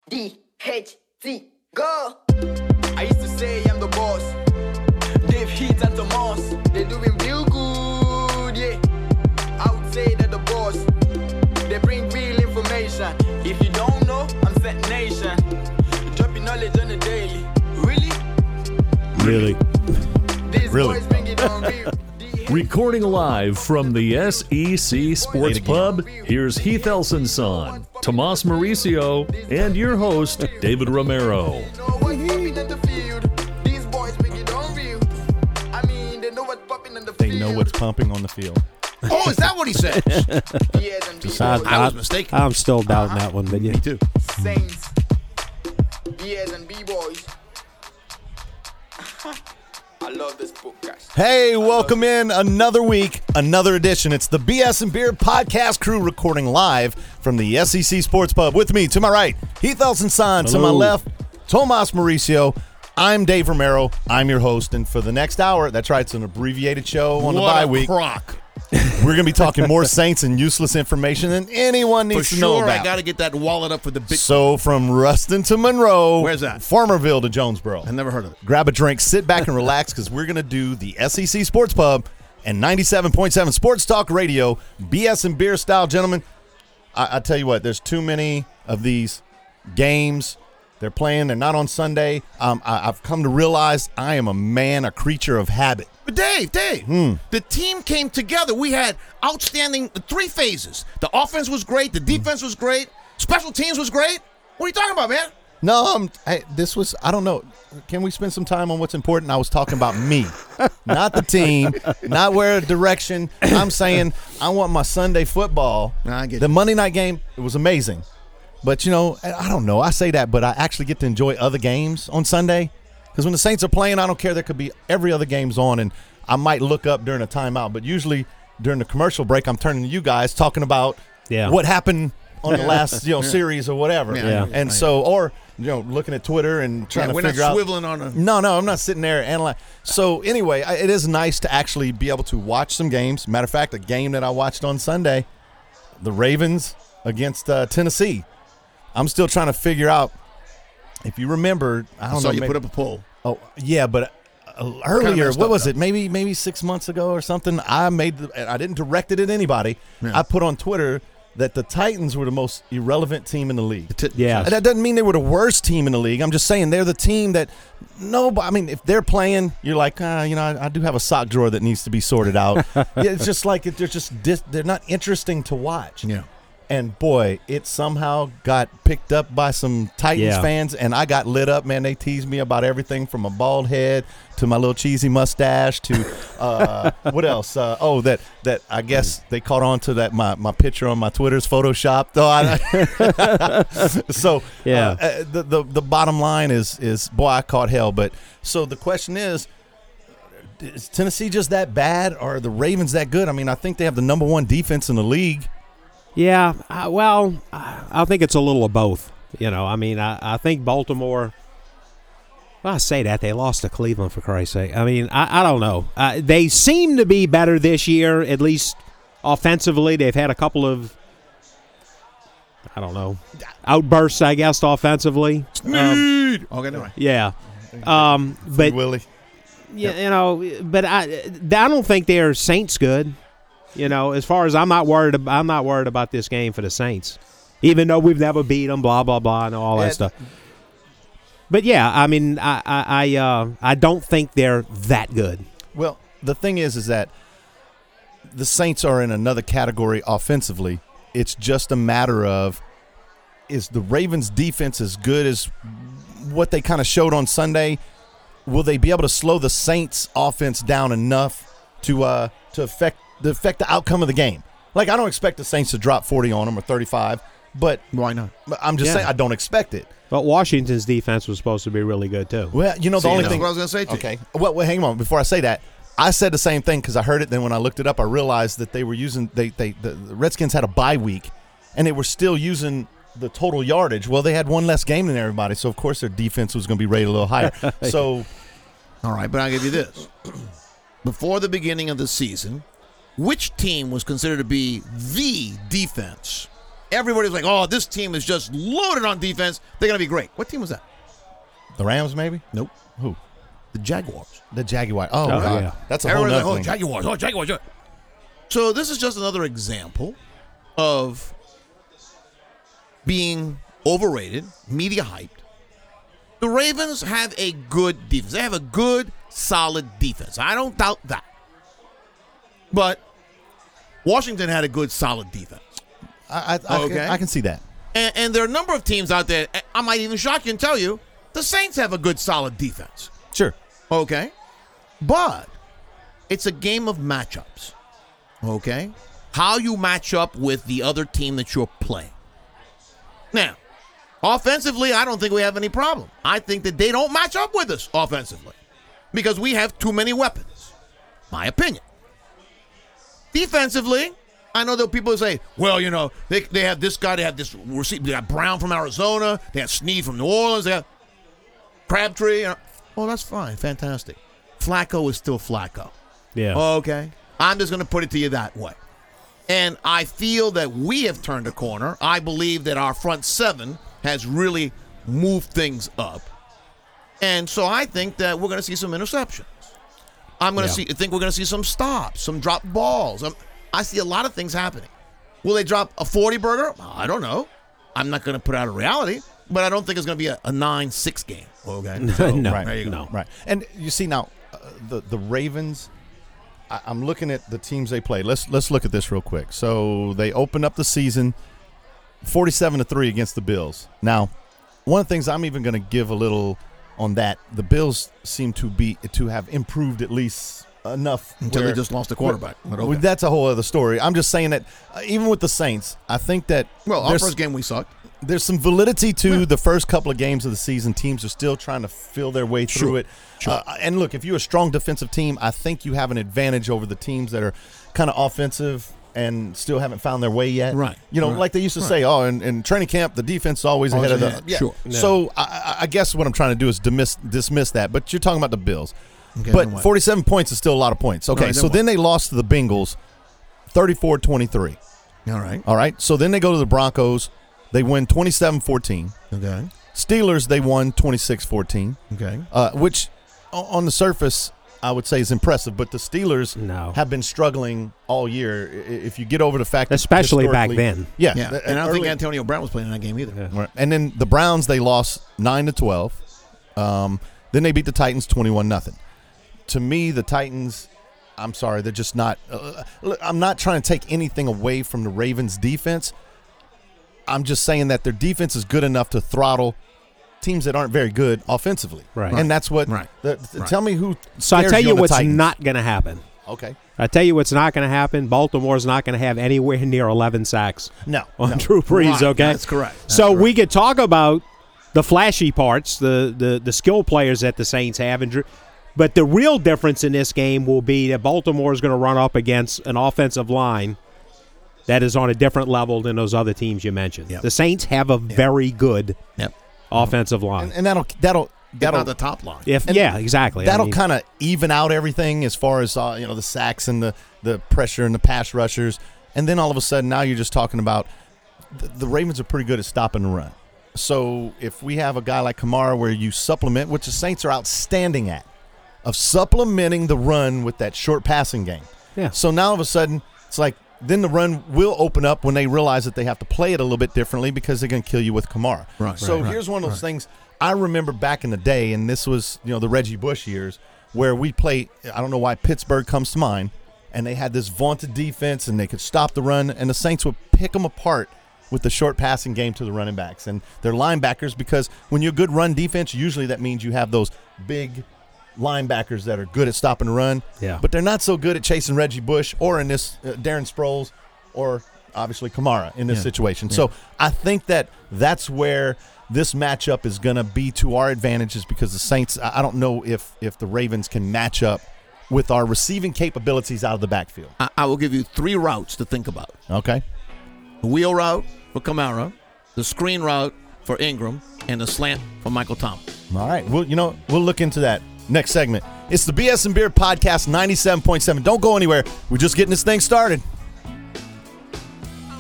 DHT, go! I used to say I'm the boss. Dave Heat and Tomas, they're doing real good, yeah. I would say that the boss, they bring real information. If you don't know, I'm Set Nation. Dropping knowledge on the daily. Really? These boys bring it on real. Recording live from the SEC Sports Pub, here's Heath Elson-Son, Tomas Mauricio, and your host, David Romero. They know what's pumping on the field. Oh, is that what he said? I was mistaken. I'm still doubting that one, but yeah. Me too. Saints, BS and B-boys. I love this podcast. Hey, welcome in another week, another edition. It's the BS and Beer podcast crew recording live from the SEC Sports Pub. With me, to my right, Heath Elson-Son. To my left, Tomas Mauricio. I'm Dave Romero. I'm your host. And for the next hour, that's right, it's an abbreviated show on the bye week. Crock. We're going to be talking more Saints and useless information than anyone needs For to know sure, about. I got to get that wallet up for the big. So from Ruston to Monroe. Where's that? Farmerville to Jonesboro. I never heard of it. Grab a drink, sit back and relax because we're going to do the SEC Sports Pub and 97.7 Sports Talk Radio, BS and Beer style. Gentlemen, I tell you what, there's too many of these games. They're playing. They're not on Sunday. I've come to realize I am a creature of habit. But Dave, the team came together. We had outstanding three phases. The offense was great. The defense was great. Special teams was great. What are you talking about, man? No, I don't know. Can we spend some time on what's important? I was talking about me, not the team, not where direction. I'm saying I want my Sunday football. I get the you. Monday night game, it was amazing. But, you know, I don't know. I say that, but I actually get to enjoy other games on Sunday. Because when the Saints are playing, I don't care. There could be every other game's on, and I might look up during a timeout. But usually during the commercial break, I'm turning to you guys talking about what happened on the last series or whatever. Yeah. And so, or, looking at Twitter and trying to figure out. We're not swiveling on a. No, I'm not sitting there analyzing. So anyway, it is nice to actually be able to watch some games. Matter of fact, a game that I watched on Sunday, the Ravens against Tennessee. I'm still trying to figure out, if you remember, I don't know. You put up a poll. Oh, yeah, but earlier, messed what up, was though. it? Maybe 6 months ago or something, I didn't direct it at anybody. Yeah. I put on Twitter that the Titans were the most irrelevant team in the league. Yeah. And that doesn't mean they were the worst team in the league. I'm just saying they're the team that if they're playing, you're like, I do have a sock drawer that needs to be sorted out. It's just like they're not interesting to watch. Yeah. And, boy, it somehow got picked up by some Titans fans, and I got lit up, man. They teased me about everything from a bald head to my little cheesy mustache to what else? That I guess they caught on to that my picture on my Twitter's Photoshopped. The bottom line is, boy, I caught hell. But so the question is Tennessee just that bad, or are the Ravens that good? I mean, I think they have the number one defense in the league. Yeah, I think it's a little of both. I think Baltimore, well, I say that. They lost to Cleveland, for Christ's sake. I mean, I don't know. They seem to be better this year, at least offensively. They've had a couple of, outbursts, I guess, offensively. Okay, no. Yeah. But Willie. but I don't think they're Saints good. As far as I'm not worried about this game for the Saints, even though we've never beat them, blah blah blah, and all that stuff. But yeah, I mean, I don't think they're that good. Well, the thing is that the Saints are in another category offensively. It's just a matter of, is the Ravens' defense as good as what they kind of showed on Sunday? Will they be able to slow the Saints' offense down enough to affect the outcome of the game? Like, I don't expect the Saints to drop 40 on them or 35, but Why not? I'm just saying I don't expect it. But Washington's defense was supposed to be really good too. Well, the only thing. That's what I was going to say to you. Okay. Well, hang on. Before I say that, I said the same thing because I heard it. Then when I looked it up, I realized that they were using the Redskins had a bye week, and they were still using the total yardage. Well, they had one less game than everybody, so of course their defense was going to be rated a little higher. So, all right, but I'll give you this: before the beginning of the season, which team was considered to be the defense everybody was like, oh, this team is just loaded on defense. They're going to be great. What team was that? The Rams, maybe? Nope. Who? The Jaguars. The Jaguars. Oh, God. yeah. That's a whole Everybody's nother like, thing. Jaguars. So this is just another example of being overrated, media hyped. The Ravens have a good defense. They have a good, solid defense. I don't doubt that. But Washington had a good, solid defense. I can see that. And there are a number of teams out there, I might even shock you and tell you, the Saints have a good, solid defense. Sure. Okay? But it's a game of matchups. Okay? How you match up with the other team that you're playing. Now, offensively, I don't think we have any problem. I think that they don't match up with us offensively because we have too many weapons. My opinion. Defensively, I know that people say, well, you know, they have this guy, they have this receiver, they got Brown from Arizona, they have Snead from New Orleans, they have Crabtree. Well, that's fine. Fantastic. Flacco is still Flacco. Yeah. Okay. I'm just going to put it to you that way. And I feel that we have turned a corner. I believe that our front seven has really moved things up. And so I think that we're going to see some interceptions. I'm going to think we're going to see some stops, some drop balls. I see a lot of things happening. Will they drop a 40-burger? I don't know. I'm not going to put out a reality, but I don't think it's going to be a 9-6 game. Okay. So, No. Right. There you go. No. Right. And you see now, the Ravens, I'm looking at the teams they played. Let's look at this real quick. So they opened up the season 47-3 against the Bills. Now, one of the things I'm even going to give a little on that, the Bills seem to have improved at least enough Until where- they just lost a quarterback. But okay. That's a whole other story. I'm just saying that even with the Saints, I think that Well, our there's- first game we sucked. there's some validity to the first couple of games of the season. Teams are still trying to feel their way through it. And look, if you're a strong defensive team, I think you have an advantage over the teams that are kind of offensive and still haven't found their way yet. Right. You know, Right. like they used to say, oh, in training camp, the defense is always ahead of the. ahead. Sure. So I guess what I'm trying to do is dismiss that. But you're talking about the Bills. Okay, But then what? 47 points is still a lot of points. Okay, Right, then so what? then they lost to the Bengals 34-23. All right. All right, so then they go to the Broncos. They win 27-14. Okay. Steelers, they won 26-14, Okay. which on the surface I would say is impressive. But the Steelers No. have been struggling all year. If you get over the fact that Especially back historically- then. Yeah. Yeah. And I don't think Antonio Brown was playing in that game either. Right. And then the Browns, they lost 9-12. Then they beat the Titans 21-0. To me, the Titans, I'm sorry, they're just not look, I'm not trying to take anything away from the Ravens' defense. I'm just saying that their defense is good enough to throttle teams that aren't very good offensively. Right. And that's what Right. Tell me who So I scares tell you on the what's Titans. not going to happen. Okay. I tell you what's not going to happen. Baltimore's not going to have anywhere near 11 sacks No. on no. Drew Brees, Right, okay? that's correct. That's So correct. we could talk about the flashy parts, the skill players that the Saints have, but the real difference in this game will be that Baltimore is going to run up against an offensive line that is on a different level than those other teams you mentioned. Yep. The Saints have a very good Yep. offensive line. And that'll Not the top line. Yeah, exactly. That'll I mean, kind of even out everything as far as the sacks and the pressure and the pass rushers, and then all of a sudden now you're just talking about the Ravens are pretty good at stopping the run. So if we have a guy like Kamara where you supplement, which the Saints are outstanding at, of supplementing the run with that short passing game. Yeah. So now all of a sudden it's like then the run will open up when they realize that they have to play it a little bit differently because they're going to kill you with Kamara. Right, So right, here's one of those things I remember back in the day, and this was the Reggie Bush years where we played. I don't know why Pittsburgh comes to mind, and they had this vaunted defense and they could stop the run, and the Saints would pick them apart with the short passing game to the running backs and their linebackers, because when you're a good run defense, usually that means you have those big linebackers that are good at stopping the run. Yeah. But they're not so good at chasing Reggie Bush or in this Darren Sproles or obviously Kamara in this situation. So I think that's where this matchup is going to be to our advantages, because the Saints, I don't know if the Ravens can match up with our receiving capabilities out of the backfield. I will give you 3 routes to think about. Okay. The wheel route for Kamara, the screen route for Ingram, and the slant for Michael Thomas. All right. Well, we'll look into that next segment. It's the BS and Beer Podcast 97.7. Don't go anywhere. We're just getting this thing started.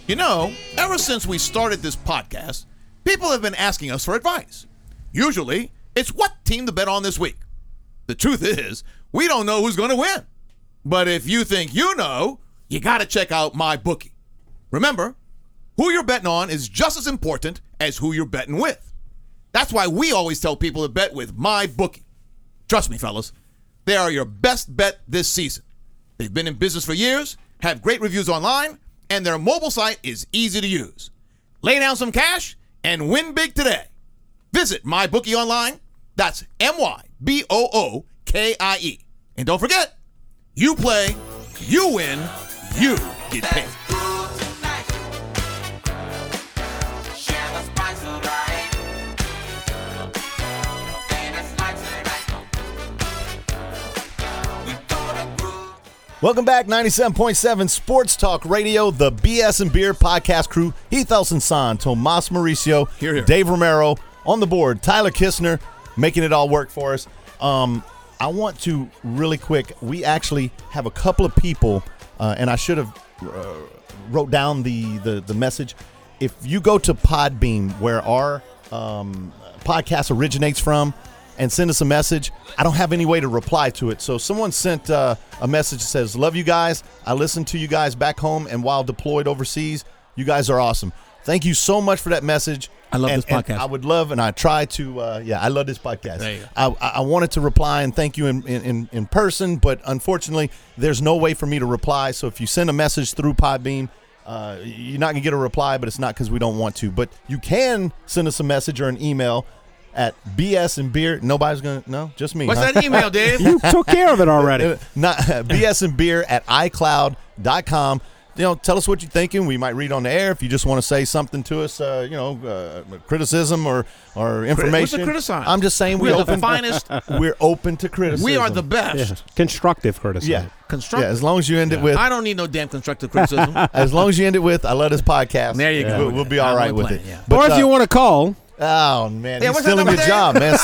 You know, ever since we started this podcast, people have been asking us for advice. Usually, it's what team to bet on this week. The truth is, we don't know who's going to win. But if you think you know, you got to check out MyBookie. Remember, who you're betting on is just as important as who you're betting with. That's why we always tell people to bet with MyBookie. Trust me, fellas, they are your best bet this season. They've been in business for years, have great reviews online, and their mobile site is easy to use. Lay down some cash and win big today. Visit MyBookie online. That's MyBookie. And don't forget, you play, you win, you get paid. Welcome back, 97.7 Sports Talk Radio, the BS and Beer podcast crew. Heath Elson-Son, Tomas Mauricio, Here. Dave Romero on the board, Tyler Kistner making it all work for us. I want to really quick, we actually have a couple of people, and I should have wrote down the message. If you go to Podbean, where our podcast originates from, and send us a message, I don't have any way to reply to it. So someone sent a message that says, love you guys. I listen to you guys back home and while deployed overseas. You guys are awesome. Thank you so much for that message. I love this podcast. And I would love, and I try to, I love this podcast. There you go. I wanted to reply and thank you in person, but unfortunately, there's no way for me to reply. So if you send a message through Podbean, you're not going to get a reply, but it's not because we don't want to. But you can send us a message or an email at BS and Beer. Nobody's going to, no, just me. What's huh? that email, Dave? You took care of it already. Not BS and Beer at iCloud.com. You know, tell us what you're thinking. We might read on the air if you just want to say something to us, criticism or information. What's the criticize? I'm just saying We're the finest. We're open to criticism. We are the best. Yeah. Constructive criticism. Yeah. Constructive. Yeah, as long as you end it with, I don't need no damn constructive criticism. as long as you end it with, I love this podcast. There you go. We'll be all right with it. Yeah. But, Or if you want to call, oh, man, Yeah, he's what's that stealing number your there? job, man.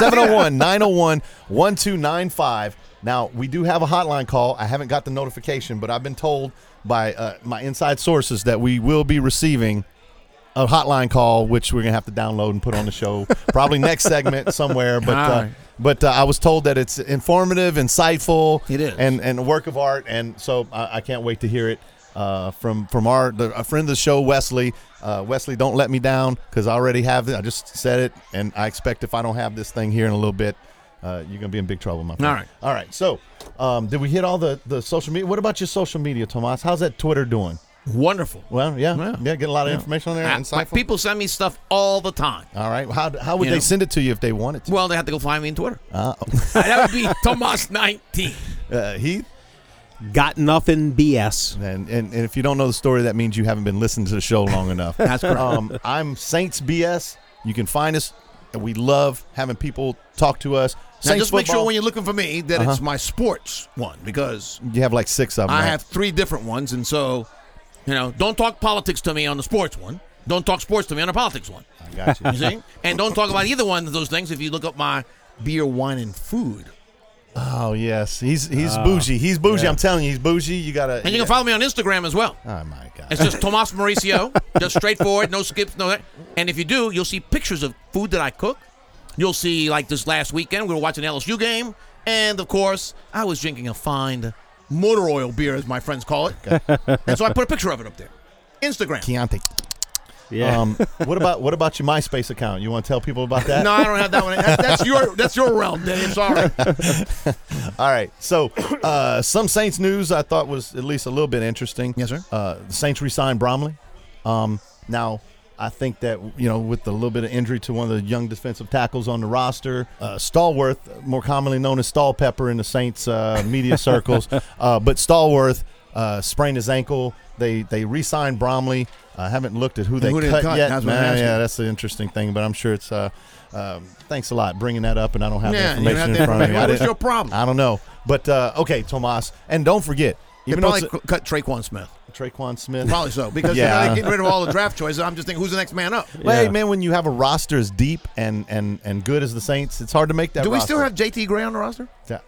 701-901-1295. Now, we do have a hotline call. I haven't got the notification, but I've been told by my inside sources that we will be receiving a hotline call, which we're going to have to download and put on the show probably next segment somewhere. But All right. I was told that it's informative, insightful, It is. and a work of art, and so I can't wait to hear it from a friend of the show, Wesley. Wesley, don't let me down because I already have it. I just said it, and I expect if I don't have this thing here in a little bit, you're going to be in big trouble, my friend. All right. So, did we hit all the social media? What about your social media, Tomas? How's that Twitter doing? Wonderful. Well, yeah, get a lot of information on there. Insightful. People send me stuff all the time. All right. How would You they know. send it to you if they wanted to? Well, they have to go find me on Twitter. Oh. That would be Tomas19. Heath? got nothing BS. And if you don't know the story, that means you haven't been listening to the show long enough. That's correct. I'm Saints BS. You can find us. And we love having people talk to us. Now, Saints just make sure football, when you're looking for me that it's my sports one because you have like 6 of them. I right? have 3 different ones. And so, don't talk politics to me on the sports one. Don't talk sports to me on the politics one. I got you. You see? And don't talk about either one of those things if you look up my beer, wine, and food. Oh yes, he's bougie. He's bougie. Yeah. I'm telling you, he's bougie. You gotta. And you can follow me on Instagram as well. Oh my God. It's just Tomas Mauricio, just straightforward, no skips, no that. And if you do, you'll see pictures of food that I cook. You'll see, like this last weekend, we were watching an LSU game, and of course, I was drinking a fine motor oil beer, as my friends call it. And so I put a picture of it up there. Instagram. Chianti. Yeah. What about your MySpace account? You want to tell people about that? No, I don't have that one. That's your realm, Dave. Sorry. All right. So, some Saints news I thought was at least a little bit interesting. Yes, sir. The Saints re-signed Bromley. Now, I think that, with a little bit of injury to one of the young defensive tackles on the roster, Stallworth, more commonly known as Stall Pepper in the Saints media circles, but Stallworth sprained his ankle. They re-signed Bromley. I haven't looked at who they cut yet. That's what I'm asking. Yeah, that's the interesting thing, but I'm sure it's thanks a lot bringing that up, and I don't have the Yeah, you information have in front of me. What was didn't- your problem? I don't know. But, okay, Tomas. And don't forget, You even though probably it's cut Traquan Smith. Traquan Smith. Probably so. Because Yeah. they're getting rid of all the draft choices. I'm just thinking, who's the next man up? Well, hey, Yeah. man, when you have a roster as deep and good as the Saints, it's hard to make that Do we roster. still have JT Gray on the roster? Yeah.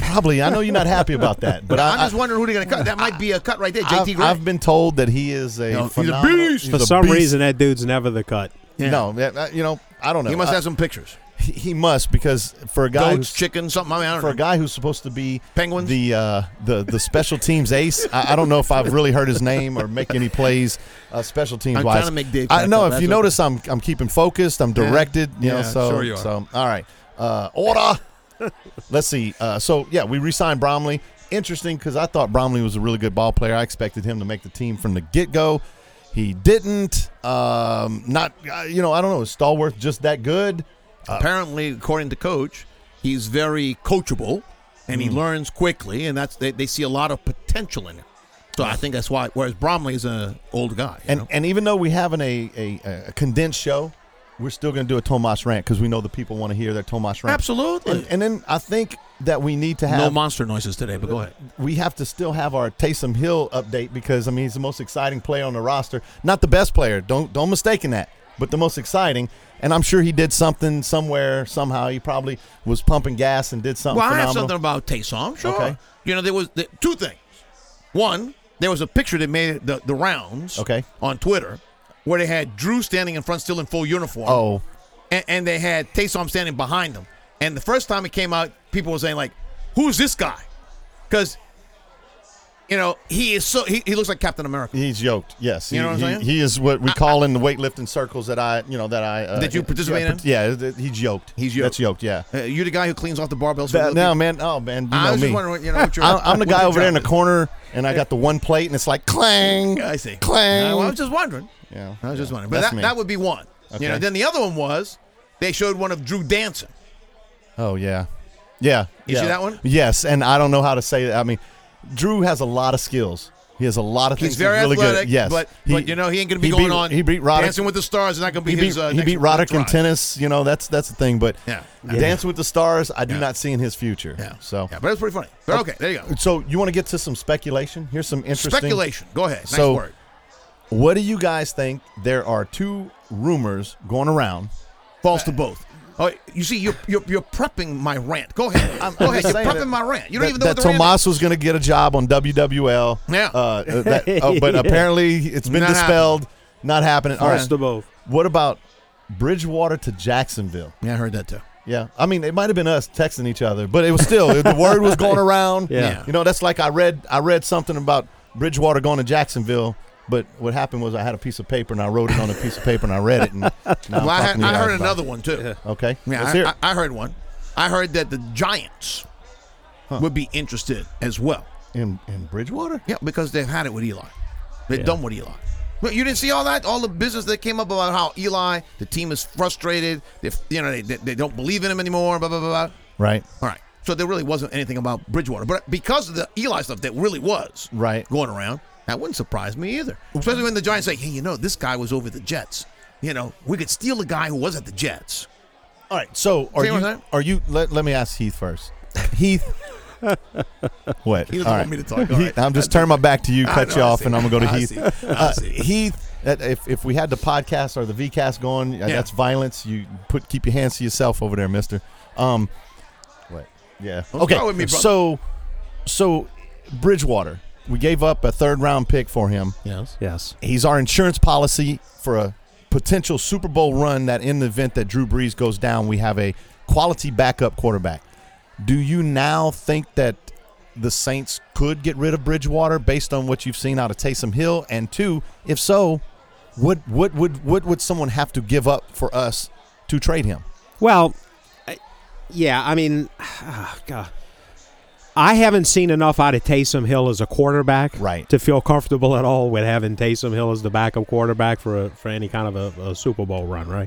Probably. I know you're not happy about that, but I'm just wondering who they're going to cut. That might be a cut right there. JT Gray. I've been told that he is a phenomenal beast. he's For a some beast. reason, that dude's never the cut. No, I don't know. He must have some pictures. He must, because for a guy Goats, chicken, something. I don't for know. a guy who's supposed to be Penguins? the special teams ace, I don't know if I've really heard his name or make any plays special teams I'm wise. trying to make Dave I know crack up, if that's you okay. notice, I'm keeping focused. I'm directed. Yeah, So sure you are. So all right. Order. Let's see. So yeah, we re-signed Bromley. Interesting, because I thought Bromley was a really good ball player. I expected him to make the team from the get-go. He didn't. Not. I don't know. Is Stallworth just that good? Apparently, according to Coach, he's very coachable, and he learns quickly, and they see a lot of potential in him. So I think that's why. Whereas Bromley is an old guy, And even though we have a condensed show, we're still going to do a Tomas rant because we know the people want to hear their Tomas rant. absolutely. And then I think that we need to No have monster noises today, but go ahead. we have to still have our Taysom Hill update because he's the most exciting player on the roster. Not the best player. Don't mistake that. But the most exciting, and I'm sure he did something somewhere, somehow. He probably was pumping gas and did something Well, I have phenomenal. something about Taysom. Sure. Okay. There was two things. One, there was a picture that made the rounds. Okay. On Twitter, where they had Drew standing in front, still in full uniform. Oh, And they had Taysom standing behind them. And the first time it came out, people were saying like, "Who's this guy?" Because he is he looks like Captain America. he's yoked. Yes, You know what I'm saying? He is what we call in the weightlifting circles that I Did you participate in? Yeah, he's yoked. He's yoked. That's yoked. Yeah. You the guy who cleans off the barbells? For That, little now, people? man. Oh, man. You I know was me. just wondering, what your I'm the what guy your over there in the job is. corner, and I got the one plate, and it's like clang. I see. Clang. Well, I was just wondering. Yeah. I was just wondering. But That's me. that would be one. Okay. Then the other one was they showed one of Drew dancing. Oh, yeah. Yeah. You yeah. see that one? Yes, and I don't know how to say that. I mean, Drew has a lot of skills. He has a lot of things. He's very really athletic, good. Yes, but he ain't going to be he going beat- on. He beat Roddick. Dancing with the Stars is not going to be He his. beat Roddick in tennis. That's the thing. But Yeah. Dancing with the Stars, I do Yeah. not see in his future. Yeah. So, Yeah, but it's pretty funny. But okay, there you go. so you want to get to some speculation? Here's some interesting Speculation. Go ahead. Nice So- word. What do you guys think? There are two rumors going around. False to both. Oh, you see, you're prepping my rant. Go ahead. I'm Go ahead. just You're saying prepping that- my rant. You don't even know that what the rant Tomas was going to get a job on WWL. Yeah. But apparently it's been Not dispelled. Not happening. All False right. to both. What about Bridgewater to Jacksonville? is. Yeah, I heard that too. Yeah, I mean, it might have been us texting each other, but it was still the word was going around. Yeah. That's like I read something about Bridgewater going to Jacksonville, but what happened was I had a piece of paper and I wrote it on a piece of paper and I read it. And now I'm Well, I talking to you guys heard about another it. one too. Okay, Yeah, let's hear it. I heard one. I heard that the Giants would be interested as well. in Bridgewater. Yeah, because they've had it with Eli. They're done with Eli. Well, you didn't see all that? All the business that came up about how Eli, the team is frustrated. They don't believe in him anymore. Blah blah blah blah. Right, All right. So there really wasn't anything about Bridgewater, but because of the Eli stuff that really was Right. going around, that wouldn't surprise me either. Especially when the Giants say, "Hey, this guy was over the Jets. We could steal a guy who was at the Jets." all right. So See what I'm saying? are you? Let me ask Heath first. Heath, what? He doesn't All want right. me to talk. All Heath, right. I'm just turning my back to you, I cut know, you I off, see. and I'm gonna go to I Heath. see. I see. Heath, if we had the podcast or the VCast going, Yeah. that's violence. You keep your hands to yourself over there, Mister. What? Yeah. Don't Okay. start with me, brother. So Bridgewater, we gave up a 3rd round pick for him. Yes. Yes. He's our insurance policy for a potential Super Bowl run. That in the event that Drew Brees goes down, we have a quality backup quarterback. Do you now think that the Saints could get rid of Bridgewater based on what you've seen out of Taysom Hill? And two, if so, what would someone have to give up for us to trade him? Well, yeah, I mean, God. I haven't seen enough out of Taysom Hill as a quarterback Right. to feel comfortable at all with having Taysom Hill as the backup quarterback for any kind of a Super Bowl run, right?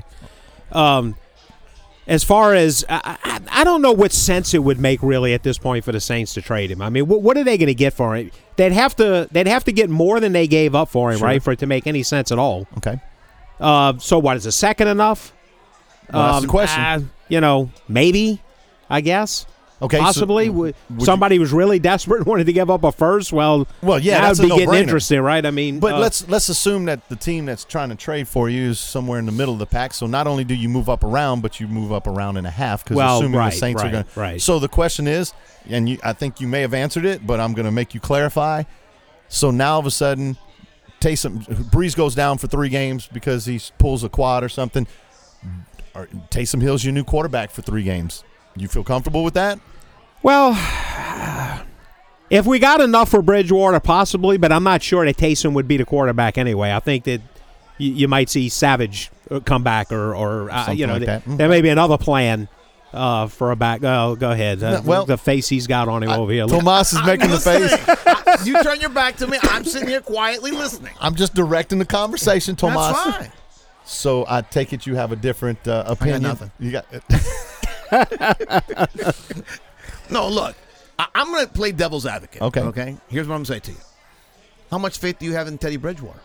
As far as I don't know what sense it would make really at this point for the Saints to trade him. I mean, what are they going to get for him? They'd have to get more than they gave up for him, Sure. right, for it to make any sense at all. Okay. So what is a second enough? Well, that's the question. Maybe, I guess. Okay, Possibly. so Somebody was really desperate and wanted to give up a first. Well, yeah, that that's would a be getting no-brainer. interesting, right? I mean, But let's assume that the team that's trying to trade for you is somewhere in the middle of the pack. So not only do you move up around, but you move up around and a half. Because assuming the Saints are going right. So the question is, and I think you may have answered it, but I'm going to make you clarify. So now all of a sudden, Breeze goes down for 3 games because he pulls a quad or something. Taysom Hill's your new quarterback for 3 games. You feel comfortable with that? Well, if we got enough for Bridgewater, possibly, but I'm not sure that Taysom would be the quarterback anyway. I think that you might see Savage come back or Something like that. There may be another plan for a back. Oh, go ahead. The face he's got on him over here. Tomas is making the face. You turn your back to me. I'm sitting here quietly listening. I'm just directing the conversation, Tomas. That's fine. So I take it you have a different opinion. nothing. You got. No, look, I'm going to play devil's advocate. Okay. Here's what I'm going to say to you. How much faith do you have in Teddy Bridgewater?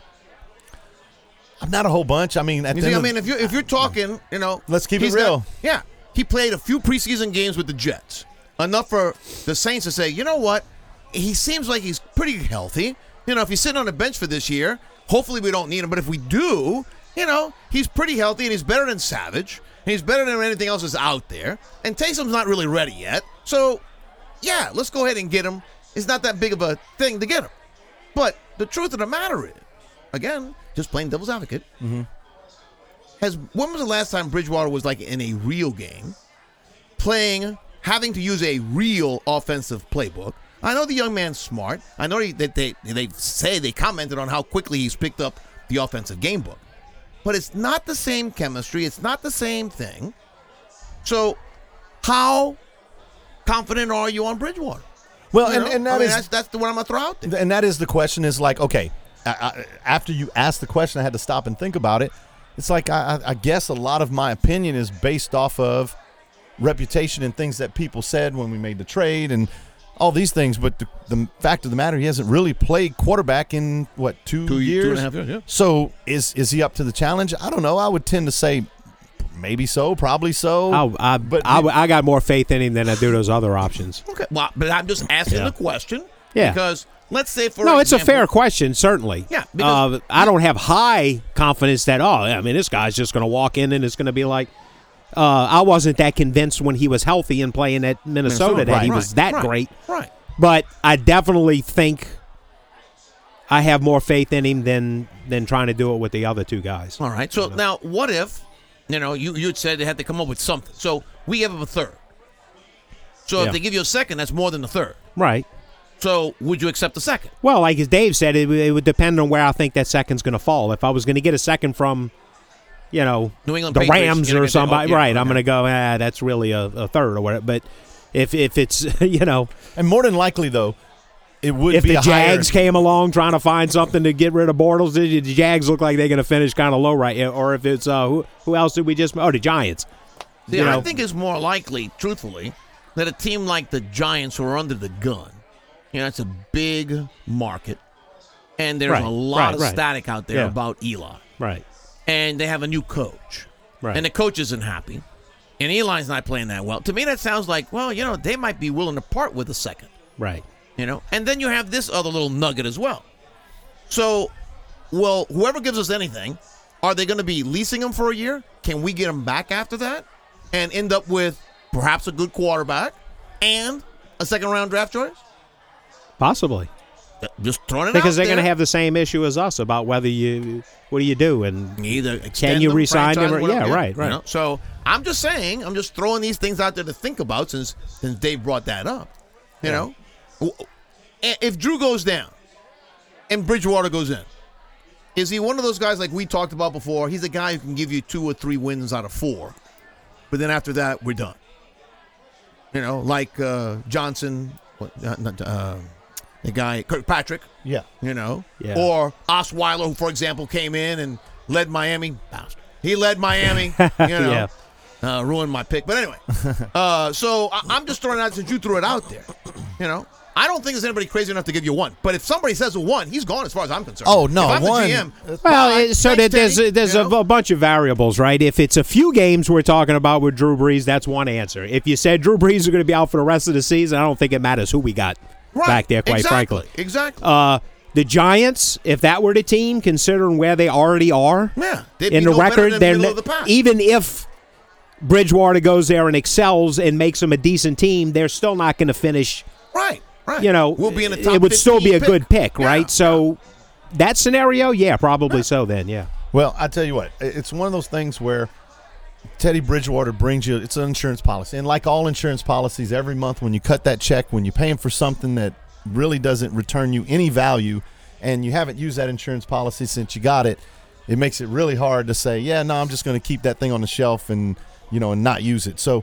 I'm not a whole bunch. I mean, if you're talking, let's keep it real. He played a few preseason games with the Jets, enough for the Saints to say, you know what, he seems like he's pretty healthy. If he's sitting on the bench for this year, hopefully we don't need him. But if we do, he's pretty healthy and he's better than Savage. And he's better than anything else that's out there. And Taysom's not really ready yet. So, yeah, let's go ahead and get him. It's not that big of a thing to get him. But the truth of the matter is, again, just playing devil's advocate, when was the last time Bridgewater was like in a real game, having to use a real offensive playbook? I know the young man's smart. I know that they commented on how quickly he's picked up the offensive game book. But it's not the same chemistry. It's not the same thing. So how confident are you on Bridgewater? Well, and that's the one I'm going to throw out there. And that is the question is like, okay, after you asked the question, I had to stop and think about it. It's like I guess a lot of my opinion is based off of reputation and things that people said when we made the trade and all these things. But the fact of the matter, he hasn't really played quarterback in, 2 years? 2.5 years, yeah. So is he up to the challenge? I don't know. I would tend to say maybe so, probably so. I got more faith in him than I do those other options. Okay, well, but I'm just asking the question. Yeah. Because let's say it's a fair question, certainly. Yeah. Because I don't have high confidence that, this guy's just going to walk in and it's going to be like, I wasn't that convinced when he was healthy and playing at Minnesota that he was that great. Right. But I definitely think I have more faith in him than trying to do it with the other 2 guys. All right. So now what if, you had said they had to come up with something. So we give them a third. So if they give you a second, that's more than a third. Right. So would you accept the second? Well, like as Dave said, it would depend on where I think that second's going to fall. If I was going to get a second from, New England the Patriots, Rams or somebody, right? Okay. I'm going to go, that's really a third or whatever. But if it's, And more than likely, though, it would if be the a higher. Jags came along trying to find something to get rid of Bortles, the Jags look like they're going to finish kind of low, right? Or if it's, who else did we just, the Giants. See, I think it's more likely, truthfully, that a team like the Giants who are under the gun, it's a big market, and there's a lot of static out there about Eli. Right. And they have a new coach. Right. And the coach isn't happy. And Eli's not playing that well. To me, that sounds like, they might be willing to part with a second. Right. And then you have this other little nugget as well. So, whoever gives us anything, are they going to be leasing him for a year? Can we get him back after that and end up with perhaps a good quarterback and a second-round draft choice? Possibly. Just throwing it because out they're there. going to have the same issue as us about what do you do and either can you re-sign them? Right. So I'm just saying, I'm just throwing these things out there to think about since Dave brought that up. You know, if Drew goes down and Bridgewater goes in, is he one of those guys like we talked about before? He's a guy who can give you 2 or 3 wins out of 4, but then after that we're done. Like Johnson, the guy Kirkpatrick, or Osweiler, who, for example, came in and led Miami. He led Miami, ruined my pick. But anyway, so I'm just throwing it out since you threw it out there. I don't think there's anybody crazy enough to give you 1. But if somebody says a 1, he's gone as far as I'm concerned. Oh, no, if I'm 1. the GM, Well, so thanks, there's Teddy, a bunch of variables, right? If it's a few games we're talking about with Drew Brees, that's one answer. If you said Drew Brees is going to be out for the rest of the season, I don't think it matters who we got back there, quite frankly. Exactly. The Giants, if that were the team, considering where they already are they'd in be the no better record, than the middle of the pack. even if Bridgewater goes there and excels and makes them a decent team, they're still not going to finish. Right. We'll be in the top it would still be a 15 good pick, right? Yeah. So that scenario, probably so then, Well, I tell you what, it's one of those things where Teddy Bridgewater brings you, it's an insurance policy. And like all insurance policies, every month when you cut that check, when you're paying for something that really doesn't return you any value and you haven't used that insurance policy since you got it, it makes it really hard to say, I'm just going to keep that thing on the shelf and not use it. So,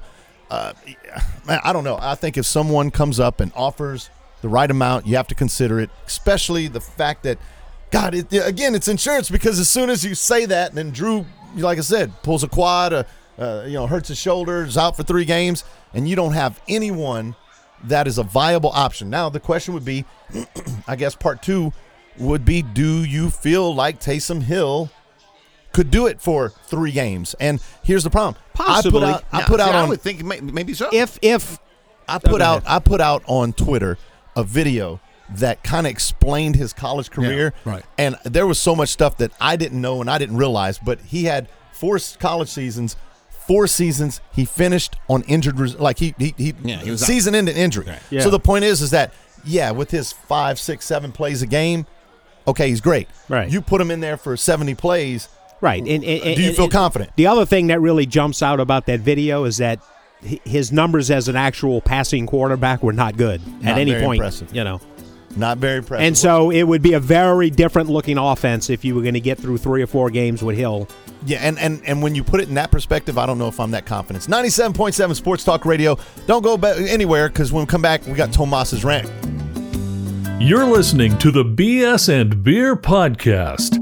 I don't know. I think if someone comes up and offers the right amount, you have to consider it, especially the fact that, God, again, it's insurance, because as soon as you say that, then Drew, like I said, pulls a quad, hurts his shoulder, is out for 3 games, and you don't have anyone that is a viable option. Now, the question would be, I guess part 2 would be, do you feel like Taysom Hill could do it for 3 games? And here's the problem. Possibly. I would think maybe so. I put out on Twitter a video that kind of explained his college career. Yeah, right. And there was so much stuff that I didn't know and I didn't realize, but he had 4 college seasons. 4 seasons he finished on injured, like he was season-ending injury. Right. Yeah. So the point is that with his 5, 6, 7 plays a game, okay, he's great. Right. You put him in there for 70 plays. Right. And do you feel confident? The other thing that really jumps out about that video is that his numbers as an actual passing quarterback were not good at any point. Impressive. Not very impressive. And so it would be a very different looking offense if you were going to get through 3 or 4 games with Hill. Yeah, and when you put it in that perspective, I don't know if I'm that confident. 97.7 Sports Talk Radio. Don't go anywhere, because when we come back, we got Tomas's rant. You're listening to the BS and Beer Podcast.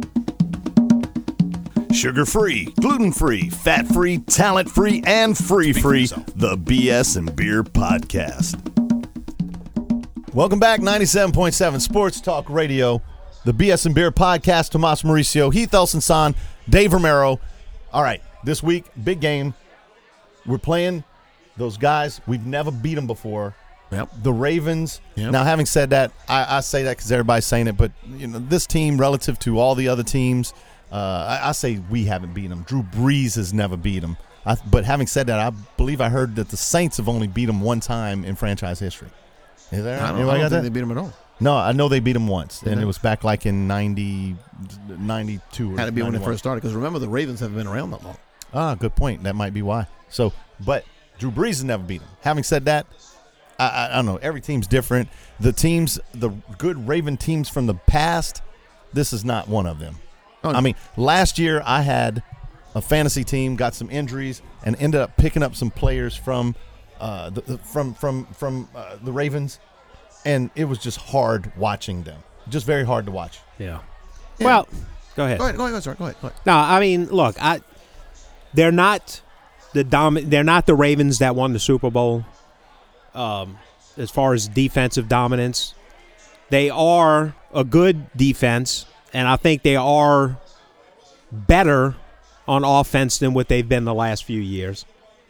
Sugar-free, gluten-free, fat-free, talent-free, and free. The BS and Beer Podcast. Welcome back, 97.7 Sports Talk Radio, the BS and Beer Podcast. Tomas Mauricio, Heath Elson-Son, Dave Romero. All right, this week, big game. We're playing those guys. We've never beat them before. Yep. The Ravens. Yep. Now, having said that, I say that because everybody's saying it, but this team relative to all the other teams, I say we haven't beaten them. Drew Brees has never beat them. But having said that, I believe I heard that the Saints have only beat them 1 time in franchise history. Is there? I don't think they beat him at all. No, I know they beat them once, and it was back like in 92 or Had to be 91. when they first started, because remember, the Ravens haven't been around that long. Ah, good point. That might be why. So, but Drew Brees has never beat them. Having said that, I don't know. Every team's different. The good Raven teams from the past, this is not one of them. Oh, no. I mean, last year I had a fantasy team, got some injuries, and ended up picking up some players from the Ravens, and it was just hard watching them. Just very hard to watch. Yeah. Yeah. Well, go ahead. Go ahead, sorry. Go ahead. No, I mean, look, they're not they're not the Ravens that won the Super Bowl. As far as defensive dominance, they are a good defense, and I think they are better on offense than what they've been the last few years.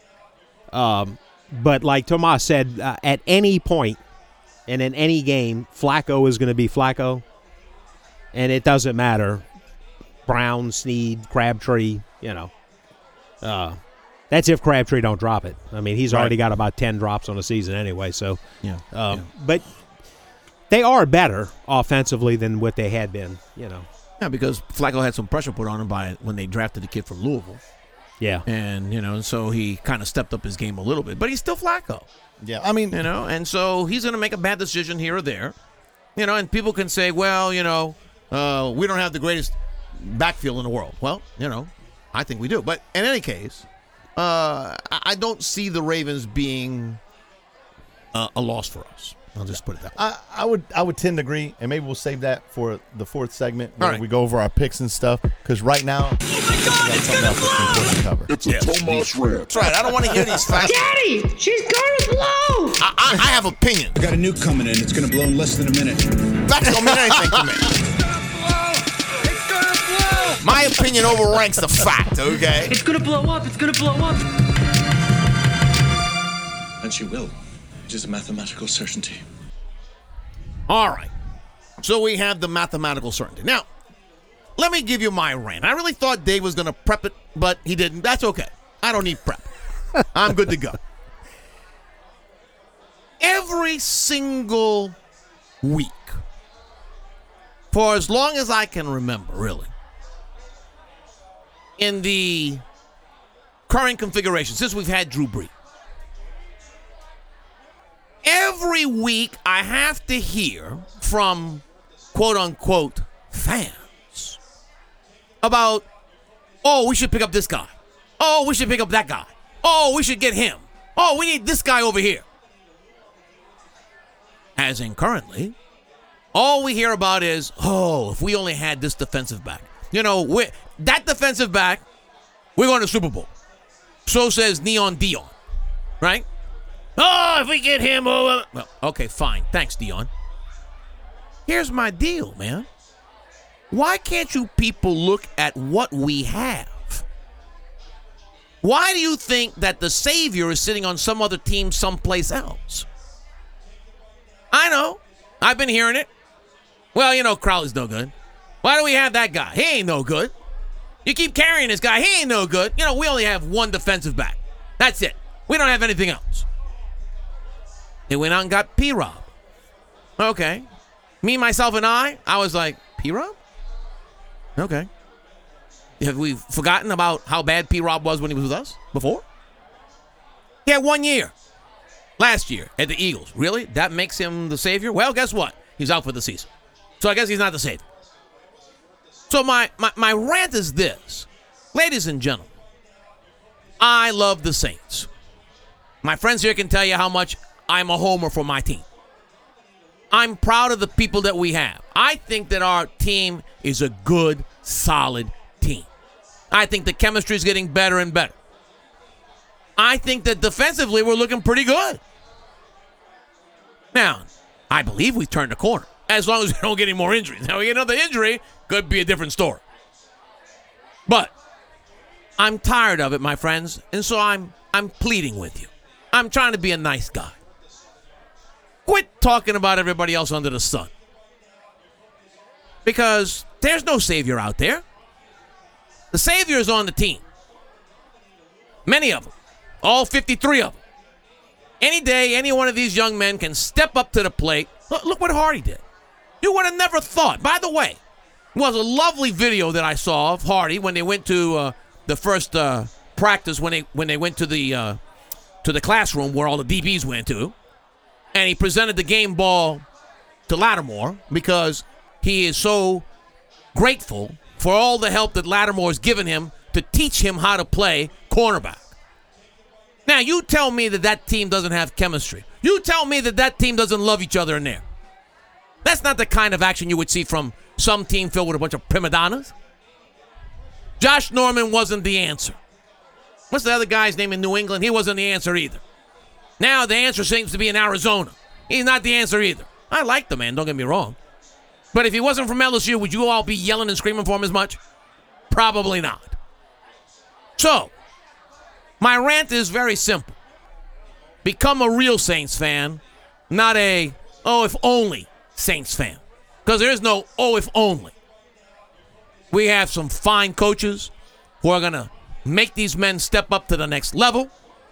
But like Tomas said, at any point and in any game, Flacco is going to be Flacco, and it doesn't matter. Brown, Snead, Crabtree, that's if Crabtree don't drop it. I mean, he's already got about 10 drops on the season anyway. So, But they are better offensively than what they had been. Yeah, because Flacco had some pressure put on him when they drafted the kid from Louisville. Yeah. And, so he kind of stepped up his game a little bit. But he's still Flacco. Yeah, I mean, and so he's going to make a bad decision here or there. And people can say, well, we don't have the greatest backfield in the world. Well, I think we do. But in any case, I don't see the Ravens being a loss for us. I'll just put it that way. I would tend to agree, and maybe we'll save that for the fourth segment where All right. we go over our picks and stuff. Because right now, it's gonna blow. It's a Tomas rant. That's right. I don't want to hear these facts. Daddy, she's gonna blow. I have opinion. I got a nuke coming in. It's going to blow in less than a minute. Facts don't mean anything to me. My opinion overranks the fact, okay? It's gonna blow up. It's gonna blow up. And she will. It is a mathematical certainty. All right. So we have the mathematical certainty. Now, let me give you my rant. I really thought Dave was going to prep it, but he didn't. That's okay. I don't need prep. I'm good to go. Every single week, for as long as I can remember, really, in the current configuration, since we've had Drew Brees, every week I have to hear from quote-unquote fans about, oh, we should pick up this guy. Oh, we should pick up that guy. Oh, we should get him. Oh, we need this guy over here. As in currently, all we hear about is, oh, if we only had this defensive back. You know, that defensive back, we're going to Super Bowl. So says Neon Dion, right? Oh, if we get him over. Well, okay, fine. Thanks, Dion. Here's my deal, man. Why can't you people look at what we have? Why do you think that the savior is sitting on some other team someplace else? I know. I've been hearing it. Well, you know, Crowley's no good. Why do we have that guy? He ain't no good. You keep carrying this guy. He ain't no good. You know, we only have one defensive back. That's it. We don't have anything else. They went out and got P-Rob. Okay. Me, myself, and I was like, P-Rob? Okay. Have we forgotten about how bad P-Rob was when he was with us before? He had 1 year. Last year at the Eagles. Really? That makes him the savior? Well, guess what? He's out for the season. So I guess he's not the savior. So my rant is this. Ladies and gentlemen, I love the Saints. My friends here can tell you how much I'm a homer for my team. I'm proud of the people that we have. I think that our team is a good, solid team. I think the chemistry is getting better and better. I think that defensively we're looking pretty good. Now, I believe we've turned a corner. As long as we don't get any more injuries. Now, we get another injury, could be a different story. But I'm tired of it, my friends, and so I'm pleading with you. I'm trying to be a nice guy. Quit talking about everybody else under the sun. Because there's no savior out there. The savior is on the team. Many of them. All 53 of them. Any day, any one of these young men can step up to the plate. Look what Hardy did. You would have never thought. By the way, it was a lovely video that I saw of Hardy when they went to the first practice, when they went to the classroom where all the DBs went to. And he presented the game ball to Lattimore because he is so grateful for all the help that Lattimore has given him to teach him how to play cornerback. Now, you tell me that team doesn't have chemistry. You tell me that team doesn't love each other in there. That's not the kind of action you would see from some team filled with a bunch of prima donnas. Josh Norman wasn't the answer. What's the other guy's name in New England? He wasn't the answer either. Now the answer seems to be in Arizona. He's not the answer either. I like the man, don't get me wrong. But if he wasn't from LSU, would you all be yelling and screaming for him as much? Probably not. So, my rant is very simple. Become a real Saints fan, not a, oh, if only Saints fan. Because there is no, oh, if only. We have some fine coaches who are going to make these men step up to the next level.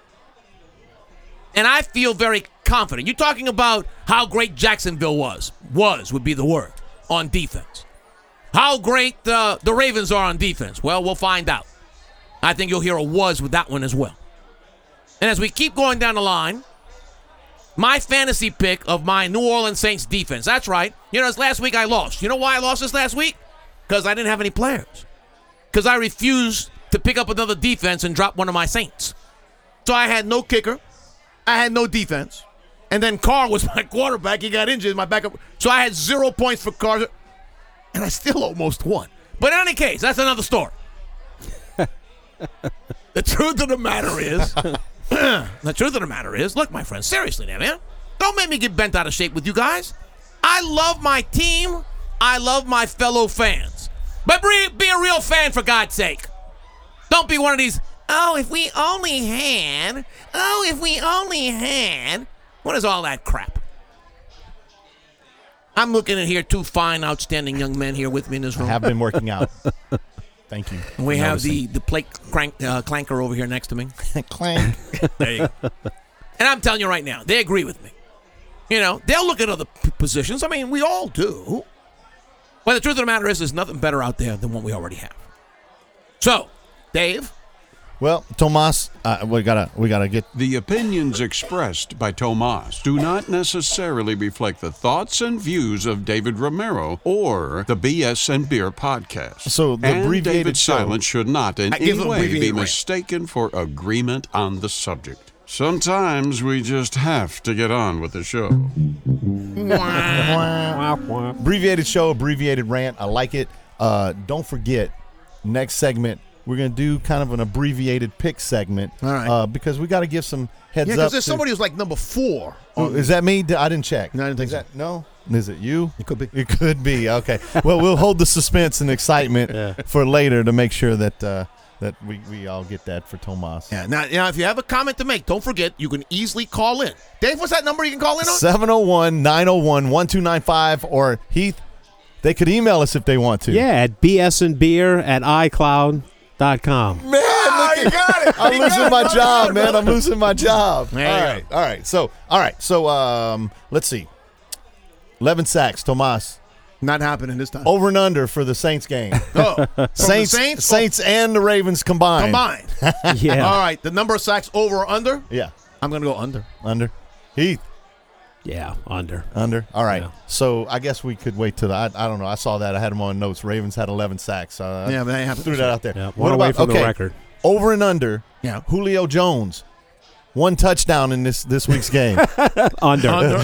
And I feel very confident. You're talking about how great Jacksonville was would be the word, on defense. How great the Ravens are on defense. Well, we'll find out. I think you'll hear a was with that one as well. And as we keep going down the line, my fantasy pick of my New Orleans Saints defense. That's right. You know, this last week I lost. You know why I lost this last week? Because I didn't have any players. Because I refused to pick up another defense and drop one of my Saints. So I had no kicker. I had no defense. And then Carr was my quarterback. He got injured. My backup. So I had 0 points for Carr, and I still almost won. But in any case, that's another story. The truth of the matter is, look, my friend, seriously now, man, don't make me get bent out of shape with you guys. I love my team. I love my fellow fans. But be a real fan, for God's sake. Don't be one of these, if we only had. What is all that crap? I'm looking at here 2 fine, outstanding young men here with me in this room. I have been working out. Thank you. We have the plate clanker over here next to me. Clank. There you go. And I'm telling you right now, they agree with me. You know, they'll look at other positions. I mean, we all do. But the truth of the matter is, there's nothing better out there than what we already have. So, Dave? Well, Tomas, we gotta get. The opinions expressed by Tomas do not necessarily reflect the thoughts and views of David Romero or the BS and Beer podcast. So the and abbreviated David's show. silence should not in any way be mistaken for agreement on the subject. Sometimes we just have to get on with the show. Abbreviated show, abbreviated rant. I like it. Don't forget, next segment, we're going to do kind of an abbreviated pick segment. All right. Because we got to give some heads Yeah, up. because there's somebody who's like number 4. Is that me? I didn't check. No, I didn't think so. No? Is it you? It could be. It could be. Okay. Well, we'll hold the suspense and excitement for later to make sure that that we all get that for Tomas. Yeah. Now, if you have a comment to make, don't forget, you can easily call in. Dave, what's that number you can call in on? 701-901-1295, or Heath, they could email us if they want to. Yeah, at bsandbeer@icloud.com. Man, you got it. I'm losing my job, man. I'm losing my job. There you All right. So, let's see. 11 sacks, Tomas. Not happening this time. Over and under for the Saints game. Oh, Saints and the Ravens combined. Yeah. All right. The number of sacks over or under? Yeah. I'm going to go under. Under. Heath. Yeah, under. Under. All right. Yeah. So I guess we could wait till I don't know. I saw that. I had them on notes. Ravens had 11 sacks. Yeah, but they have threw that out there. Yeah, one away from the record. Over and under. Yeah. Julio Jones. 1 touchdown in this week's game. Under.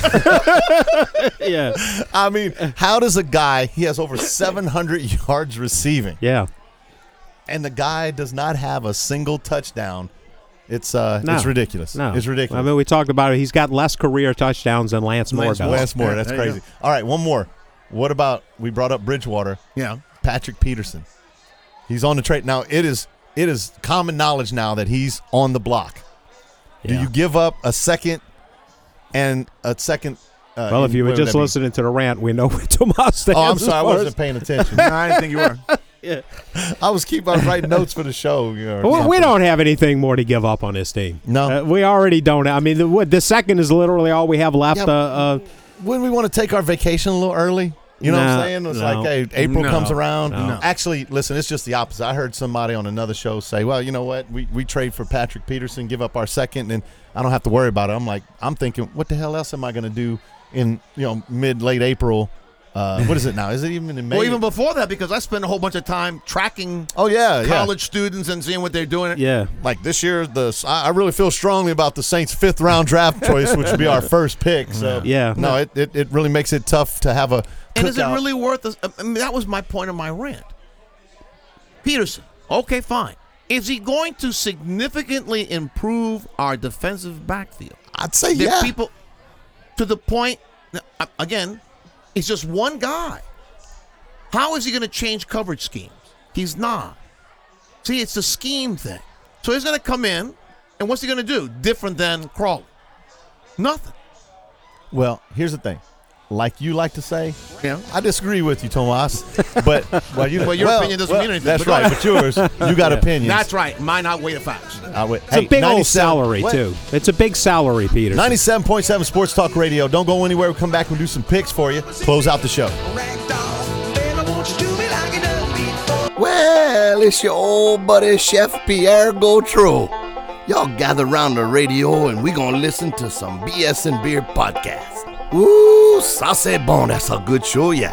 Yeah. I mean, how does a guy, he has over 700 yards receiving, Yeah. and the guy does not have a single touchdown? It's ridiculous. No. It's ridiculous. I mean, we talked about it. He's got less career touchdowns than Lance Moore does. Lance Moore, Yeah, that's there you crazy. All right, one more. What about, we brought up Bridgewater, Yeah. Patrick Peterson. He's on the trade. Now, it is common knowledge now that he's on the block. Do Yeah. you give up a second and a second? Well, if you were just listening to the rant, we know where Tomas stands. Oh, I'm sorry. I as far wasn't as- paying attention. No, I didn't think you were. I was writing notes for the show. We don't have anything more to give up on this team. No. We already don't. I mean, the second is literally all we have left. Yeah, Wouldn't we want to take our vacation a little early? You know what I'm saying? It's no. like, hey, April comes around. No. Actually, listen, it's just the opposite. I heard somebody on another show say, well, you know what? We trade for Patrick Peterson, give up our second, and I don't have to worry about it. I'm thinking, what the hell else am I going to do in mid-late April? What is it now? Is it even in May? Well, even before that, because I spent a whole bunch of time tracking college students and seeing what they're doing. Yeah. Like this year, I really feel strongly about the Saints' 5th round draft choice, which would be our first pick. So Yeah. no, it really makes it tough to have a And is it cookout. really worth it? I mean, that was my point of my rant. Peterson, okay, fine. Is he going to significantly improve our defensive backfield? I'd say There yeah. are people to the point, again, he's just one guy. How is he going to change coverage schemes? He's not. See, it's the scheme thing. So he's going to come in, and what's he going to do? Different than Crawley? Nothing. Well, here's the thing. Like you like to say, Yeah. I disagree with you, Tomas. But Your opinion doesn't mean anything. That's but go right. ahead. But yours, you got opinions. That's right. Mine outweigh the facts. It's a big old salary, too. It's a big salary, Peter. 97.7 Sports Talk Radio. Don't go anywhere. We'll come back and do some picks for you. Close out the show. Well, it's your old buddy Chef Pierre Gautreau. Y'all gather around the radio and we gonna listen to some BS and Beer podcast. Ooh, ça c'est bon. That's a good show, yeah.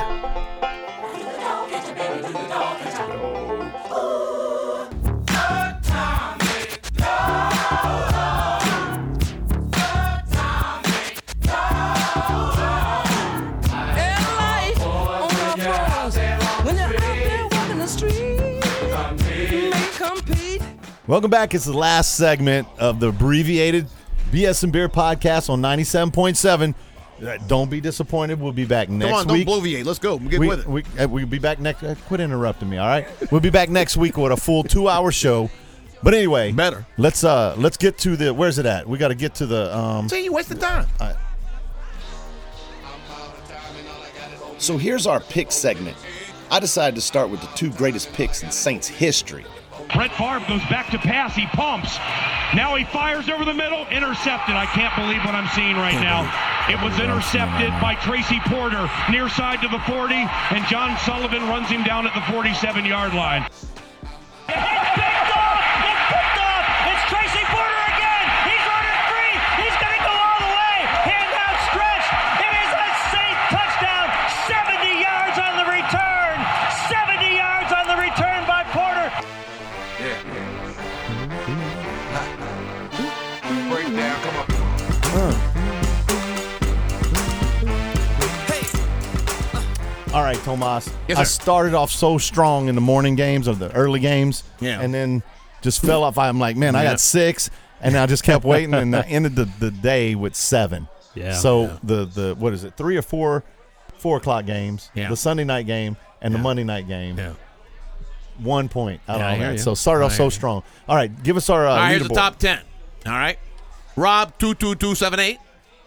Welcome back. It's the last segment of the abbreviated BS and Beer podcast on 97.7. Don't be disappointed. We'll be back next week. Don't bloviate. Let's go. Get with it. We'll be back next. Quit interrupting me. All right. We'll be back next week with a full 2-hour show. But anyway, let's get to the. Where's it at? We got to get to the. See, you wasted time. So here's our pick segment. I decided to start with the 2 greatest picks in Saints history. Brett Favre goes back to pass. He pumps. Now he fires over the middle. Intercepted. I can't believe what I'm seeing right now. It was intercepted by Tracy Porter near side to the 40, and John Sullivan runs him down at the 47-yard line. It's picked off! It's picked off! It's Tracy Porter again! He's running free! He's going to go all the way! Hand outstretched! It is a Saint touchdown! 70 yards on the return! 70 yards on the return by Porter! Break down, come on. All right, Tomas. Yes, I sir. started off so strong in the morning games or the early games, Yeah. and then just fell off. I'm like, man, I got 6, and I just kept waiting, and I ended the day with 7. Yeah. So the what is it? 3 or 4 o'clock games, Yeah. the Sunday night game, and the Monday night game. Yeah. 1 point out Yeah, I of all hear that. you. So started off I so hear you. strong. All right, give us our All right, here's the leaderboard. top 10. All right. Rob 22278.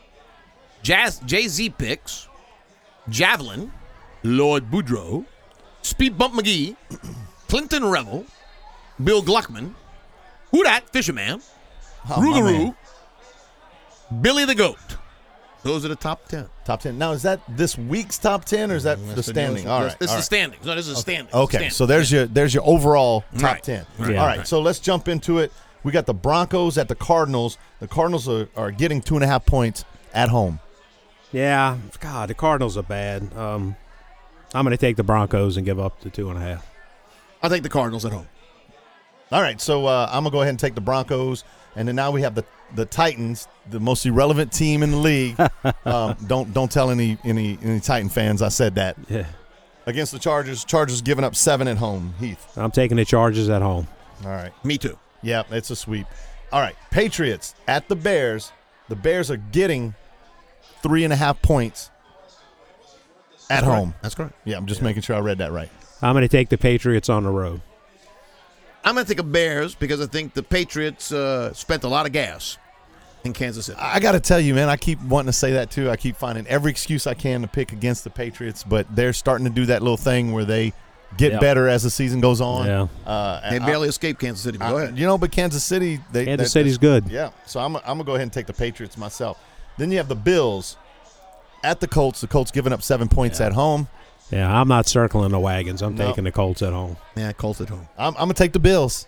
Jay-Z picks. Javelin. Lloyd Boudreaux. Speed Bump McGee. Clinton Revel. Bill Gluckman. Who Dat? Fisherman. Oh, my Rougarou. man. Billy the Goat. Those are the top 10. Top 10. Now, is that this week's top 10 or is that the standing? All right. This is all the right. standings. No, this is the standings. Okay, Standings. so there's your overall top Right. 10. Right. All right, Right. so let's jump into it. We got the Broncos at the Cardinals. The Cardinals are getting 2.5 points at home. Yeah, God, the Cardinals are bad. I'm going to take the Broncos and give up the 2.5. I'll take the Cardinals at home. All right, so I'm going to go ahead and take the Broncos. And then now we have the Titans, the most irrelevant team in the league. Don't tell any Titan fans I said that. Yeah. Against the Chargers. Chargers giving up 7 at home. Heath. I'm taking the Chargers at home. All right. Me too. Yeah, it's a sweep. All right, Patriots at the Bears. The Bears are getting 3.5 points at home. That's correct. Yeah, I'm just making sure I read that right. I'm going to take the Patriots on the road. I'm going to take a Bears because I think the Patriots spent a lot of gas in Kansas City. I got to tell you, man, I keep wanting to say that too. I keep finding every excuse I can to pick against the Patriots, but they're starting to do that little thing where they get better as the season goes on. Yeah. They barely escaped Kansas City. But go ahead. But Kansas City, Kansas City's good. Yeah, so I'm going to go ahead and take the Patriots myself. Then you have the Bills at the Colts. The Colts giving up 7 points at home. Yeah, I'm not circling the wagons. I'm taking the Colts at home. Yeah, Colts at home. I'm going to take the Bills.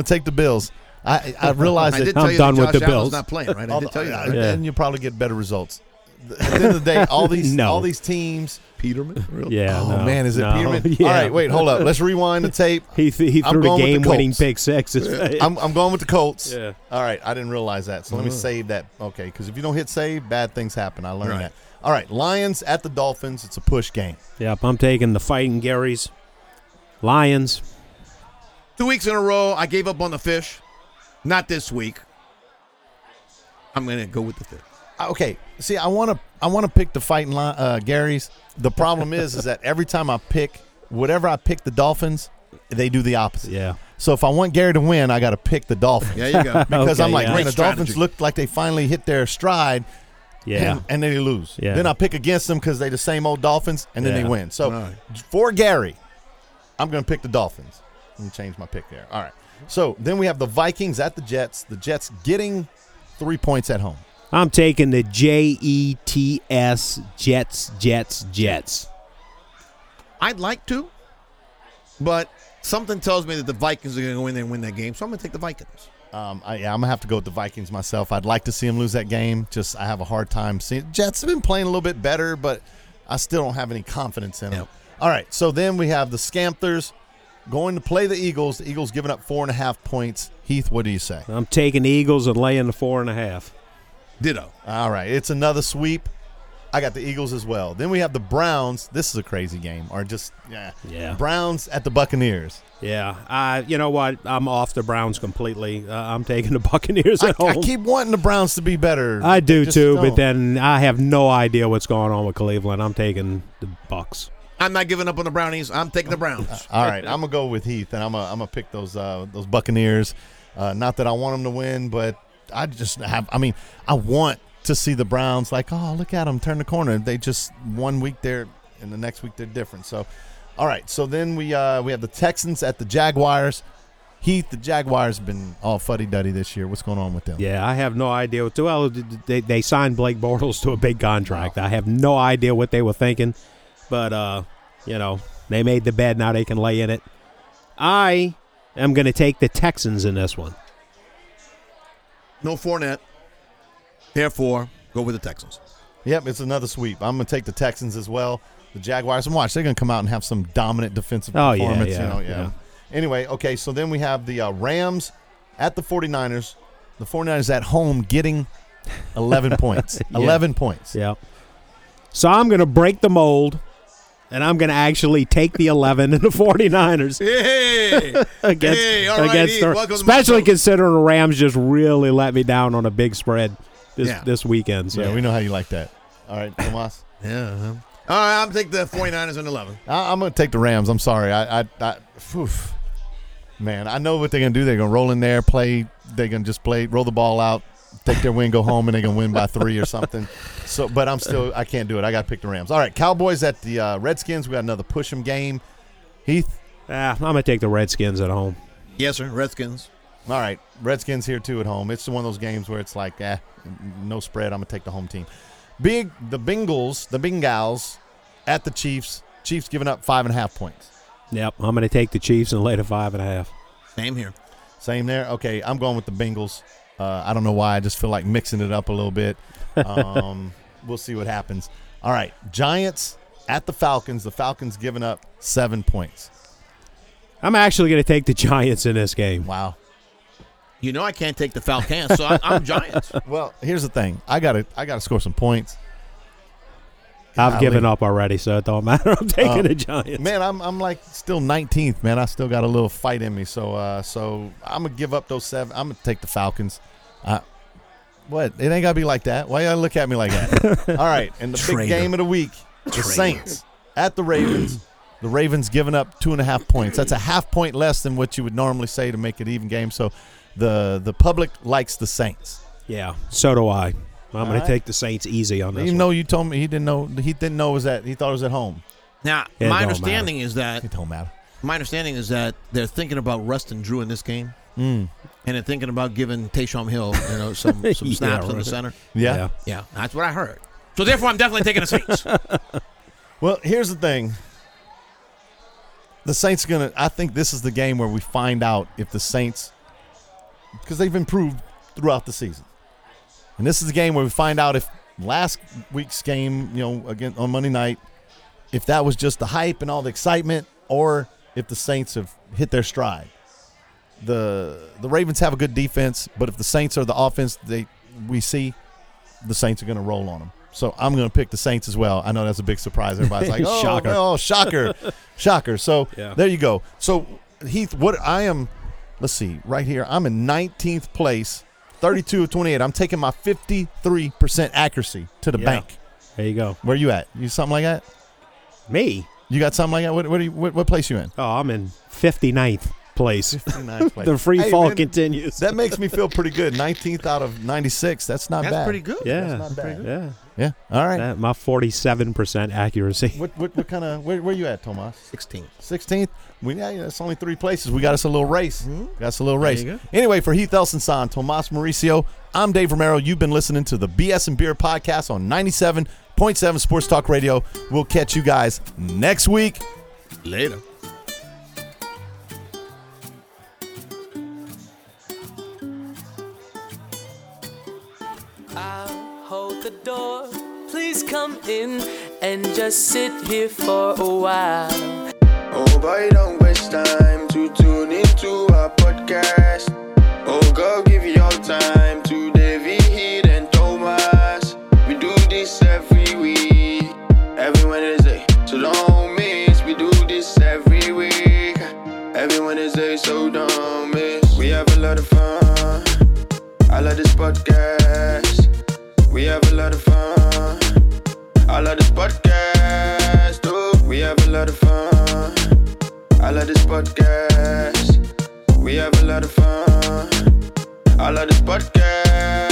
I realize I that did tell I'm you done that with the Josh Allen's Bills. not playing, right? I did tell you that. Yeah. and you probably get better results. At the end of the day, all these teams. Peterman? Really? Yeah. Oh no, man, is it no. Peterman? Yeah. All right, wait, hold up. Let's rewind the tape. He I'm threw the going with the game-winning Colts. pick six. I'm going with the Colts. Yeah. All right, I didn't realize that. So let me save that. Okay, because if you don't hit save, bad things happen. I learned that. All right, Lions at the Dolphins. It's a push game. Yep, I'm taking the Fighting Garys. Lions. 2 weeks in a row, I gave up on the fish. Not this week. I'm going to go with the fish. Okay, see, I want to pick the Fighting Garys. The problem is that every time I pick whatever I pick the Dolphins, they do the opposite. Yeah. So if I want Gary to win, I got to pick the Dolphins. There you go. Because Okay, I'm like, yeah. man, the Great Dolphins strategy. look like they finally hit their stride. Yeah. And then they lose. Yeah. Then I pick against them because they the same old Dolphins, and then Yeah. they win. So Right. for Gary, I'm going to pick the Dolphins. Let me change my pick there. All right. So then we have the Vikings at the Jets. The Jets getting 3 points at home. I'm taking the Jets, Jets. I'd like to, but something tells me that the Vikings are going to go in there and win that game, so I'm going to take the Vikings. I'm going to have to go with the Vikings myself. I'd like to see them lose that game. Just I have a hard time seeing. Jets have been playing a little bit better, but I still don't have any confidence in them. Yep. All right, so then we have the Scanthers going to play the Eagles. The Eagles giving up 4.5 points. Heath, what do you say? I'm taking the Eagles and laying the 4.5. Ditto. All right, it's another sweep. I got the Eagles as well. Then we have the Browns. This is a crazy game. Or just, Browns at the Buccaneers. Yeah. You know what? I'm off the Browns completely. I'm taking the Buccaneers at home. I keep wanting the Browns to be better. I do too, but then I have no idea what's going on with Cleveland. I'm taking the Bucs. I'm not giving up on the Brownies. I'm taking the Browns. All right. I'm going to go with Heath, and I'm gonna pick those Buccaneers. Not that I want them to win, but I just have – I want to see the Browns like, oh, look at them, turn the corner. They just 1 week they're – and the next week they're different. So, all right. So then we have the Texans at the Jaguars. Heath, the Jaguars have been all fuddy-duddy this year. What's going on with them? Yeah, I have no idea. Well, they signed Blake Bortles to a big contract. Wow. I have no idea what they were thinking. But, they made the bed. Now they can lay in it. I am going to take the Texans in this one. No Fournette. Therefore, go with the Texans. Yep, it's another sweep. I'm going to take the Texans as well. The Jaguars, and watch, they're going to come out and have some dominant defensive performance. Yeah. Anyway, okay, so then we have the Rams at the 49ers. The 49ers at home getting 11 points. 11 points. Yeah. So I'm going to break the mold, and I'm going to actually take the 11 in the 49ers. Especially considering the Rams just really let me down on a big spread this weekend. So. Yeah, we know how you like that. All right, Tomas? Yeah. All right, I'm taking the 49ers in 11. I'm going to take the Rams. I'm sorry. Man, I know what they're going to do. They're going to roll in there, play. They're going to just roll the ball out, take their win, go home, and they're going to win by 3 or something. So, but I can't do it. I got to pick the Rams. All right, Cowboys at the Redskins. We got another push 'em game. Heath? I'm going to take the Redskins at home. Yes, sir, Redskins. All right, Redskins here, too, at home. It's one of those games where it's like, no spread. I'm going to take the home team. The Bengals at the Chiefs. Chiefs giving up 5.5 points. Yep, I'm going to take the Chiefs and lay to 5.5. Same here. Same there? Okay, I'm going with the Bengals. I don't know why. I just feel like mixing it up a little bit. We'll see what happens. All right, Giants at the Falcons. The Falcons giving up 7 points. I'm actually going to take the Giants in this game. Wow. You know I can't take the Falcons, so I'm Giants. Well, here's the thing. I gotta score some points. I've given up already, so it don't matter. I'm taking the Giants. Man, I'm like still 19th, man. I still got a little fight in me. So I'm going to give up those 7. I'm going to take the Falcons. What? It ain't got to be like that. Why you got to look at me like that? All right, and the big game of the week, the Saints at the Ravens. The Ravens giving up 2.5 points. That's a half point less than what you would normally say to make it even game. So the public likes the Saints. Yeah, so do I. I'm going to take the Saints easy on this. Even though you told me he didn't know he thought it was at home. Now, my understanding is that it don't matter. My understanding is that they're thinking about resting Drew in this game, and they're thinking about giving Taysom Hill, some snaps in the center. Yeah, that's what I heard. So therefore, I'm definitely taking the Saints. Well, here's the thing. The Saints I think this is the game where we find out if the Saints, because they've improved throughout the season. And this is the game where we find out if last week's game, again on Monday night, if that was just the hype and all the excitement, or if the Saints have hit their stride. The Ravens have a good defense, but if the Saints are the offense we see, the Saints are going to roll on them. So I'm going to pick the Saints as well. I know that's a big surprise. Everybody's like, oh, shocker. Oh, shocker. Shocker. So There you go. So, Heath, let's see, right here, I'm in 19th place. 32 of 28. I'm taking my 53% accuracy to the bank. There you go. Where you at? You something like that? Me? You got something like that? What place you in? Oh, I'm in 59th place. 59th place. The free fall continues. That makes me feel pretty good. 19th out of 96. That's not bad. That's pretty good. Yeah. That's not bad. Pretty good. Yeah. All right. My 47% accuracy. What kind of where you at, Tomas? 16th. 16th? That's only 3 places. We got us a little race. Mm-hmm. Got us a little race. There you go. Anyway, for Heath Elson-Son, Tomas Mauricio, I'm Dave Romero. You've been listening to the BS and Beer podcast on 97.7 Sports Talk Radio. We'll catch you guys next week. Later. I'll hold the door. Please come in and just sit here for a while. Oh boy, don't waste time to tune into our podcast. Oh girl, give your time to Davey, Heath, and Tomas. We do this every week. lot of fun. I love this podcast, oh, we have a lot of fun. I love this podcast, we have a lot of fun. I love this podcast.